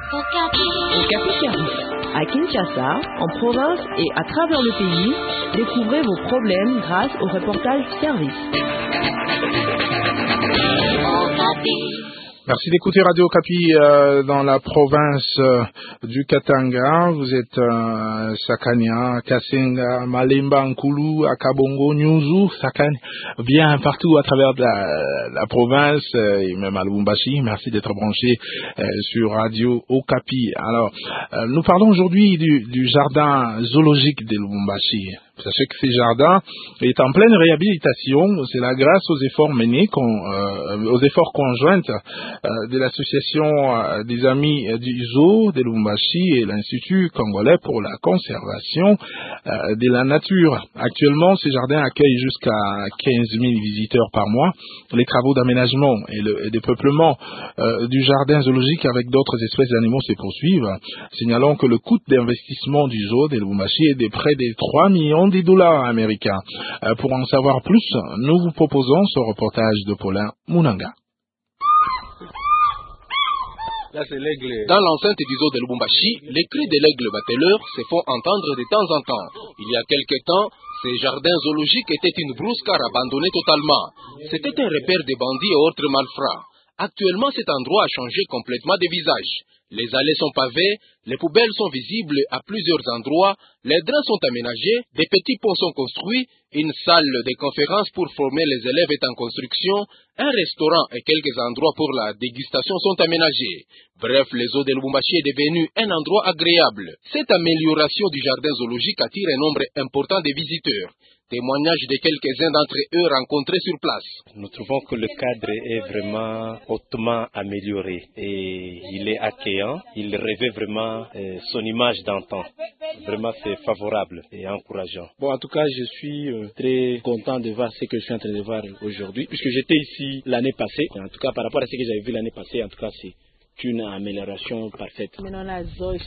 Okapi Service. À Kinshasa, en province et à travers le pays, découvrez vos problèmes grâce au reportage service. Merci d'écouter Radio Okapi dans la province du Katanga. Vous êtes Sakania, Kasenga, Malemba, Nkulu, Akabongo, Nyuzu, Sakane, bien partout à travers la province et même à Lubumbashi. Merci d'être branché sur Radio Okapi. Alors, nous parlons aujourd'hui du jardin zoologique de Lubumbashi. Sachez que ce jardin est en pleine réhabilitation. C'est là grâce aux efforts menés, aux efforts conjoints de l'association des amis du zoo de Lubumbashi et l'Institut congolais pour la conservation de la nature. Actuellement, ce jardin accueille jusqu'à 15 000 visiteurs par mois. Les travaux d'aménagement et de peuplement du jardin zoologique avec d'autres espèces d'animaux se poursuivent. Signalons que le coût d'investissement du zoo de Lubumbashi est de près de 3 millions de dollars américains. Pour en savoir plus, nous vous proposons ce reportage de Paulin Munanga. Dans l'enceinte du zoo de Lubumbashi, les cris de l'aigle bateleur se font entendre de temps en temps. Il y a quelque temps, ces jardins zoologiques étaient une brousse car abandonnée totalement. C'était un repère de bandits et autres malfrats. Actuellement, cet endroit a changé complètement de visage. Les allées sont pavées, les poubelles sont visibles à plusieurs endroits, les drains sont aménagés, des petits ponts sont construits, une salle de conférence pour former les élèves est en construction, un restaurant et quelques endroits pour la dégustation sont aménagés. Bref, le zoo de Lubumbashi est devenu un endroit agréable. Cette amélioration du jardin zoologique attire un nombre important de visiteurs. Témoignage de quelques-uns d'entre eux rencontrés sur place. Nous trouvons que le cadre est vraiment hautement amélioré et il est accueillant. Il revêt vraiment son image d'antan. Vraiment, c'est favorable et encourageant. Bon, en tout cas, je suis très content de voir ce que je suis en train de voir aujourd'hui, puisque j'étais ici l'année passée. En tout cas, par rapport à ce que j'avais vu l'année passée, en tout cas, c'est une amélioration parfaite. L'année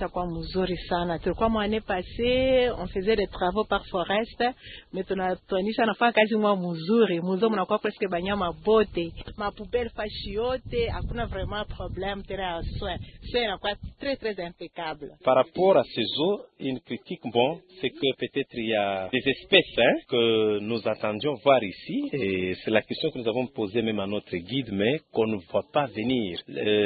passée, on faisait des travaux par forest, mais tunanisha nafanya kazi mwa mzuri, muzo mnakuwa presque banyama bote, ma poubelle fachiote, hakuna vraiment problème tena soin. C'est inakuwa très très impeccable. Par rapport à ces eaux, une critique c'est que peut-être il y a des espèces que nous attendions voir ici, et c'est la question que nous avons posée même à notre guide, mais qu'on ne voit pas venir.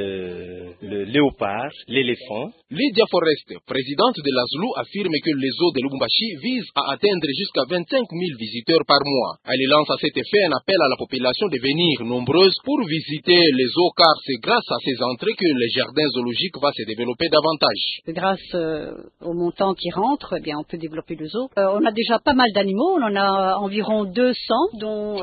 Le léopard, l'éléphant. Lydia Forest, présidente de la ZLU, affirme que les zoos de Lubumbashi visent à atteindre jusqu'à 25 000 visiteurs par mois. Elle lance à cet effet un appel à la population de venir nombreuse pour visiter les zoos, car c'est grâce à ces entrées que le jardin zoologique va se développer davantage. Grâce aux montants qui rentrent, eh bien, on peut développer le zoo. On a déjà pas mal d'animaux, on en a environ 200, dont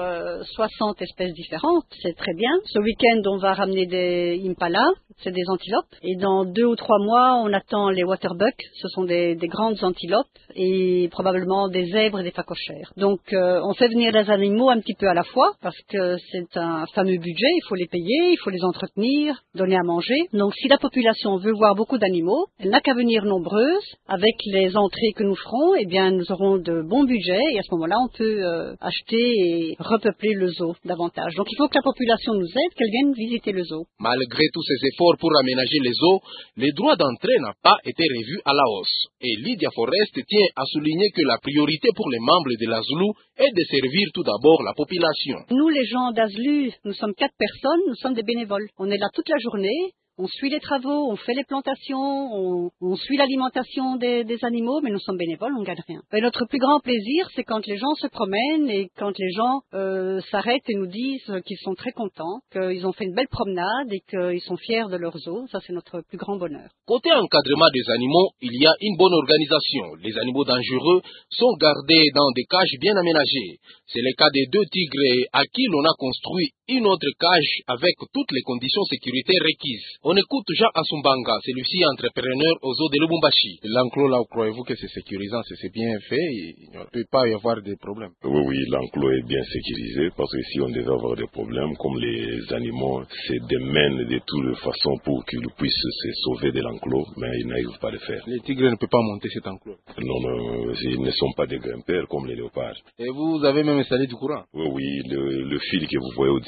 60 espèces différentes. C'est très bien. Ce week-end, on va ramener des impalas. C'est des antilopes. Et dans 2 ou 3 mois, on attend les waterbucks. Ce sont des grandes antilopes et probablement des zèbres et des phacochères. Donc, on fait venir les animaux un petit peu à la fois parce que c'est un fameux budget. Il faut les payer, il faut les entretenir, donner à manger. Donc, si la population veut voir beaucoup d'animaux, elle n'a qu'à venir nombreuse. Avec les entrées que nous ferons, eh bien, nous aurons de bons budgets et à ce moment-là, on peut acheter et repeupler le zoo davantage. Donc, il faut que la population nous aide, qu'elle vienne visiter le zoo. Malgré tous ces efforts pour aménager les zoos, les droits d'entrée n'ont pas été revus à la hausse. Et Lydia Forest tient à souligner que la priorité pour les membres de la ZLU est de servir tout d'abord la population. Nous, les gens d'Azlu, nous sommes 4 personnes, nous sommes des bénévoles. On est là toute la journée. On suit les travaux, on fait les plantations, on suit l'alimentation des animaux, mais nous sommes bénévoles, on ne gagne rien. Et notre plus grand plaisir, c'est quand les gens se promènent et quand les gens s'arrêtent et nous disent qu'ils sont très contents, qu'ils ont fait une belle promenade et qu'ils sont fiers de leur zoo. Ça, c'est notre plus grand bonheur. Côté encadrement des animaux, il y a une bonne organisation. Les animaux dangereux sont gardés dans des cages bien aménagées. C'est le cas des 2 tigres à qui l'on a construit une autre cage avec toutes les conditions sécuritaires requises. On écoute Jean Asumbanga, celui-ci entrepreneur au zoo de Lubumbashi. L'enclos là, croyez-vous que c'est sécurisant, c'est bien fait, il ne peut pas y avoir de problème? Oui, l'enclos est bien sécurisé parce que si on devait avoir des problèmes, comme les animaux se démènent de toutes façons pour qu'ils puissent se sauver de l'enclos, mais ils n'arrivent pas à le faire. Les tigres ne peuvent pas monter cet enclos? Non, ils ne sont pas des grimpeurs comme les léopards. Et vous avez même installé du courant? Oui, le fil que vous voyez au-dessus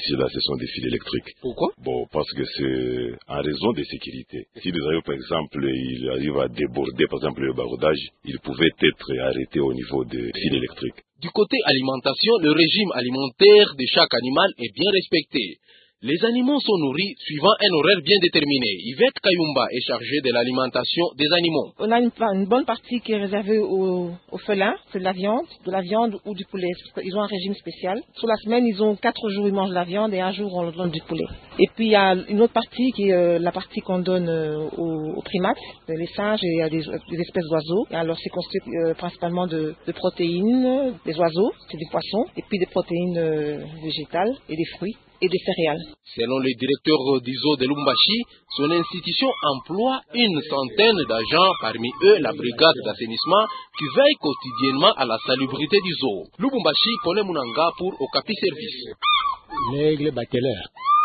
difficile, là, ce sont des fils électriques. Pourquoi? Bon, parce que c'est en raison de sécurité. Si le driver, par exemple, il arrive à déborder, par exemple, le baroudage, il pouvait être arrêté au niveau des fils électriques. Du côté alimentation, le régime alimentaire de chaque animal est bien respecté. Les animaux sont nourris suivant un horaire bien déterminé. Yvette Kayumba est chargée de l'alimentation des animaux. On a une bonne partie qui est réservée aux félins, c'est de la viande ou du poulet. Ils ont un régime spécial. Sur la semaine, ils ont 4 jours, ils mangent de la viande et 1 jour, on leur donne du poulet. Et puis, il y a une autre partie qui est la partie qu'on donne aux primates, les singes et des espèces d'oiseaux. Et alors, c'est constitué principalement de protéines, des oiseaux, c'est des poissons, et puis des protéines végétales et des fruits et des céréales. Selon le directeur d'ISO de Lubumbashi, son institution emploie une centaine d'agents, parmi eux la brigade d'assainissement qui veille quotidiennement à la salubrité d'ISO. Lubumbashi, Pole Munanga pour Okapi Service. L'aigle bateleur.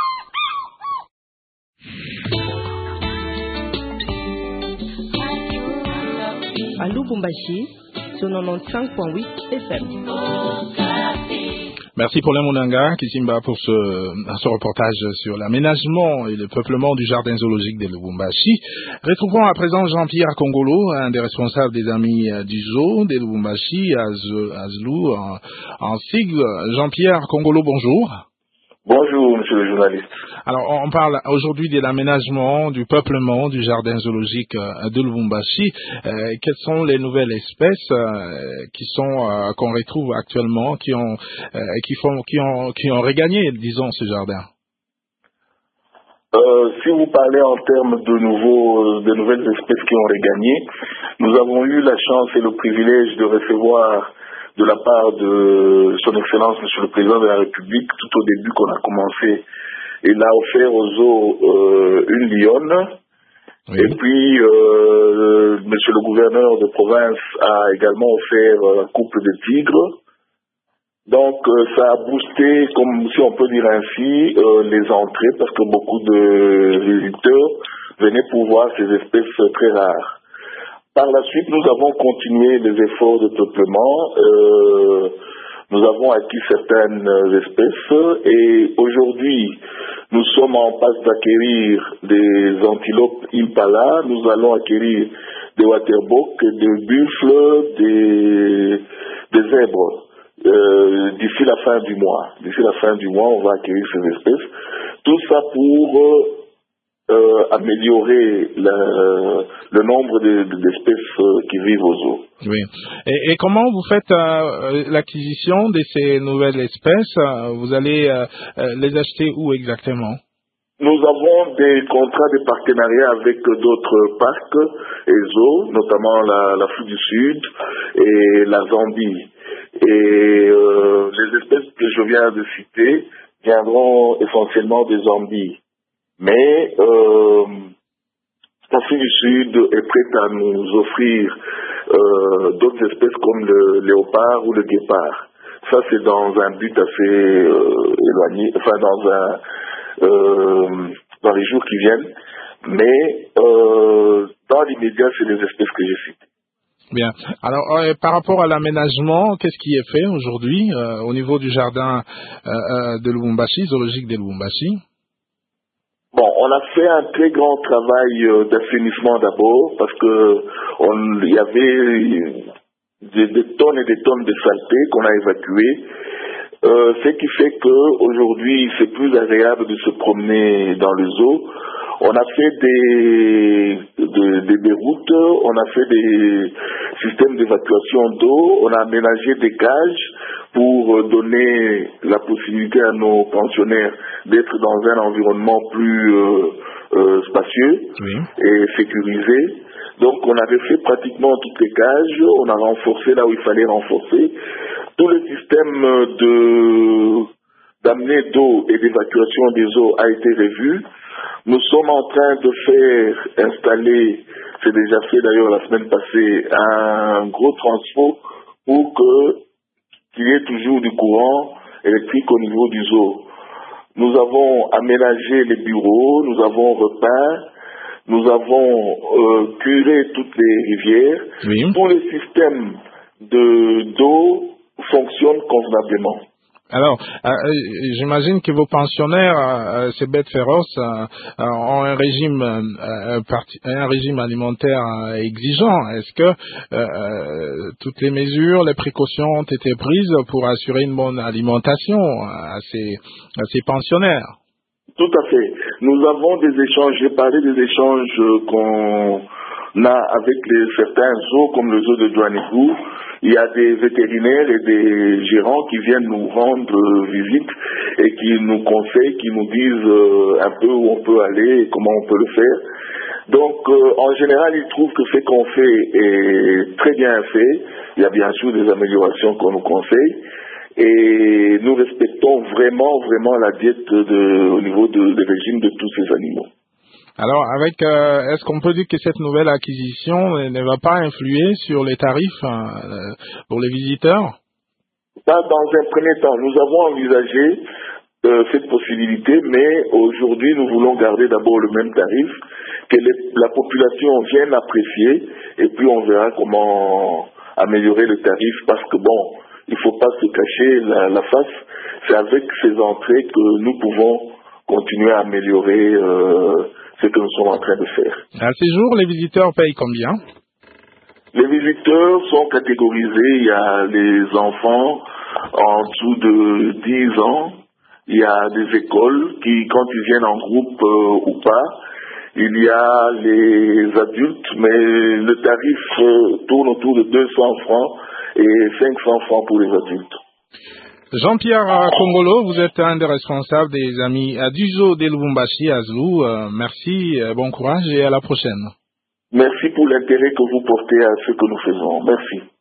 À Lubumbashi, sur 95.8 FM. Merci Paulin Munanga, Kisimba, pour ce reportage sur l'aménagement et le peuplement du jardin zoologique de Lubumbashi. Retrouvons à présent Jean-Pierre Kongolo, un des responsables des amis du zoo de Lubumbashi, Azlou, en sigle. Jean-Pierre Kongolo, bonjour. Bonjour, monsieur le journaliste. Alors, on parle aujourd'hui de l'aménagement, du peuplement du jardin zoologique de Lubumbashi. Quelles sont les nouvelles espèces qu'on retrouve actuellement, qui ont regagné, disons, ce jardin? Si vous parlez en termes de nouvelles espèces qui ont regagné, nous avons eu la chance et le privilège de recevoir de la part de son Excellence, Monsieur le Président de la République, tout au début qu'on a commencé, il a offert aux zoo une lionne. Oui. Et puis, Monsieur le Gouverneur de province a également offert un couple de tigres. Donc, ça a boosté, comme si on peut dire ainsi, les entrées, parce que beaucoup de visiteurs venaient pour voir ces espèces très rares. Par la suite, nous avons continué les efforts de peuplement. Nous avons acquis certaines espèces et aujourd'hui, nous sommes en passe d'acquérir des antilopes impala. Nous allons acquérir des waterbuck, des buffles, des zèbres d'ici la fin du mois. D'ici la fin du mois, on va acquérir ces espèces. Tout ça pour améliorer le nombre d'espèces qui vivent aux zoo. Oui. Et comment vous faites l'acquisition de ces nouvelles espèces? Vous allez les acheter où exactement? Nous avons des contrats de partenariat avec d'autres parcs et zoos, notamment l'Afrique du Sud et la Zambie. Et les espèces que je viens de citer viendront essentiellement de Zambie. Mais l'Afrique du Sud est prête à nous offrir d'autres espèces comme le léopard ou le guépard. Ça, c'est dans un but assez éloigné, enfin dans les jours qui viennent. Mais dans l'immédiat, c'est les espèces que j'ai citées. Bien. Alors, par rapport à l'aménagement, qu'est-ce qui est fait aujourd'hui au niveau du jardin de Lubumbashi, zoologique de Lubumbashi? Bon, on a fait un très grand travail d'assainissement d'abord parce que il y avait des tonnes et des tonnes de saleté qu'on a évacuées. Ce qui fait qu'aujourd'hui, c'est plus agréable de se promener dans le zoo. On a fait des routes, on a fait des systèmes d'évacuation d'eau, on a aménagé des cages pour donner la possibilité à nos pensionnaires d'être dans un environnement plus spacieux et sécurisé. Donc on avait fait pratiquement toutes les cages, on a renforcé là où il fallait renforcer. Tout le système d'amener d'eau et d'évacuation des eaux a été revu. Nous sommes en train de faire installer, c'est déjà fait d'ailleurs la semaine passée, un gros transfo pour qu'il y ait toujours du courant électrique au niveau du zoo. Nous avons aménagé les bureaux, nous avons repeint, nous avons curé toutes les rivières. Oui. Tout le système d'eau fonctionne convenablement. Alors, j'imagine que vos pensionnaires, ces bêtes féroces, ont un régime alimentaire exigeant. Est-ce que toutes les mesures, les précautions ont été prises pour assurer une bonne alimentation à ces pensionnaires? Tout à fait. Nous avons des échanges, j'ai parlé des échanges qu'on a avec certains zoos comme le zoo de Douanigou. Il y a des vétérinaires et des gérants qui viennent nous rendre visite et qui nous conseillent, qui nous disent un peu où on peut aller et comment on peut le faire. Donc, en général, ils trouvent que ce qu'on fait est très bien fait. Il y a bien sûr des améliorations qu'on nous conseille. Et nous respectons vraiment la diète au niveau des régimes de tous ces animaux. Alors, est-ce qu'on peut dire que cette nouvelle acquisition ne va pas influer sur les tarifs pour les visiteurs? Dans un premier temps, nous avons envisagé cette possibilité, mais aujourd'hui, nous voulons garder d'abord le même tarif, que la population vienne apprécier, et puis on verra comment améliorer le tarif, parce que bon, il ne faut pas se cacher la face, c'est avec ces entrées que nous pouvons continuer à améliorer ce que nous sommes en train de faire. À ces jours, les visiteurs payent combien? Les visiteurs sont catégorisés. Il y a les enfants en dessous de 10 ans. Il y a des écoles qui, quand ils viennent en groupe ou pas, il y a les adultes, mais le tarif tourne autour de 200 francs et 500 francs pour les adultes. Jean-Pierre Kongolo, vous êtes un des responsables des amis du zoo de Lubumbashi à Zlou. Merci, bon courage et à la prochaine. Merci pour l'intérêt que vous portez à ce que nous faisons. Merci.